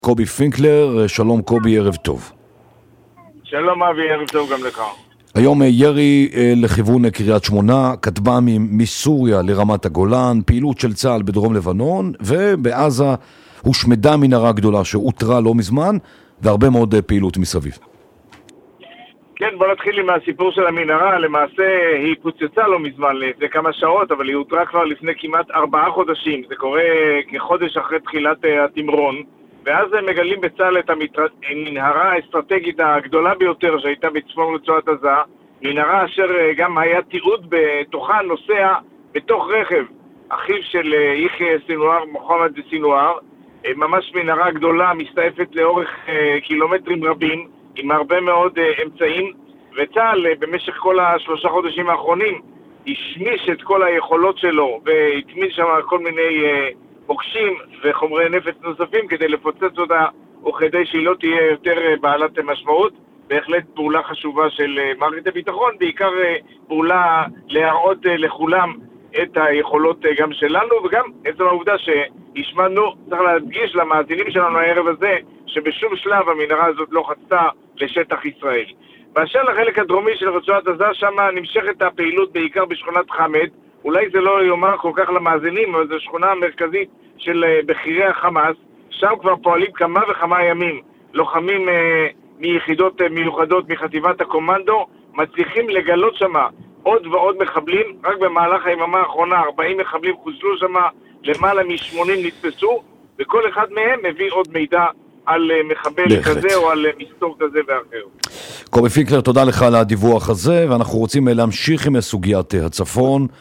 קובי פינקלר. שלום קובי, ערב טוב. שלום אבי, ערב טוב גם לך. היום ירי לכיוון קריית שמונה, כטב"מים מסוריה לרמת הגולן, פעילות של צה"ל בדרום לבנון, ובעזה הושמדה מנהרה גדולה שאותרה לא מזמן, והרבה מאוד פעילות מסביב. כן, בוא נתחיל עם הסיפור של המנהרה. למעשה היא פוצצה לא מזמן, לפני כמה שעות, אבל היא הותרה כבר לפני כמעט 4 חודשים. זה קורה כחודש אחרי תחילת התמרון, ואז הם מגלים בצה"ל את המנהרה האסטרטגית הגדולה ביותר שהייתה בצפון רצועת עזה, מנהרה אשר גם היה תיעוד בתוכה נוסע בתוך רכב, אחיו של יחיא סינואר, מוחמד סינואר, ממש מנהרה גדולה, מסתעפת לאורך קילומטרים רבים, עם הרבה מאוד אמצעים, וצה"ל במשך כל 3 חודשים האחרונים השמיש את כל היכולות שלו, והתמיד שם כל מיני מוקשים וחומרי נפץ נוספים כדי לפוצץ אותה, וכדי שהיא לא תהיה יותר בעלת משמעות. בהחלט פעולה חשובה של מערכת הביטחון, בעיקר פעולה להראות לכולם את היכולות גם שלנו, וגם עצם העובדה שהשמענו, צריך להדגיש למאזינים שלנו הערב הזה, שבשום שלב המנהרה הזאת לא חצתה לשטח ישראל. באשר לחלק הדרומי של רצועת עזה, שם נמשכת הפעילות בעיקר בשכונת חמד. אולי זה לא יאמר כל כך למאזינים, אבל זו שכונה מרכזית של בכירי החמאס. שם כבר פועלים כמה וכמה ימים לוחמים מיחידות מיוחדות מחטיבת הקומנדו, מצליחים לגלות שם עוד ועוד מחבלים. רק במהלך היממה האחרונה 40 מחבלים חוזלו שם, למעלה מ-80 נתפסו, וכל אחד מהם מביא עוד מידע על מחבל כזה או על מסתור כזה ואחר. קובי פינקלר, תודה לך על הדיווח הזה, ואנחנו רוצים להמשיך עם סוגיית הצפון.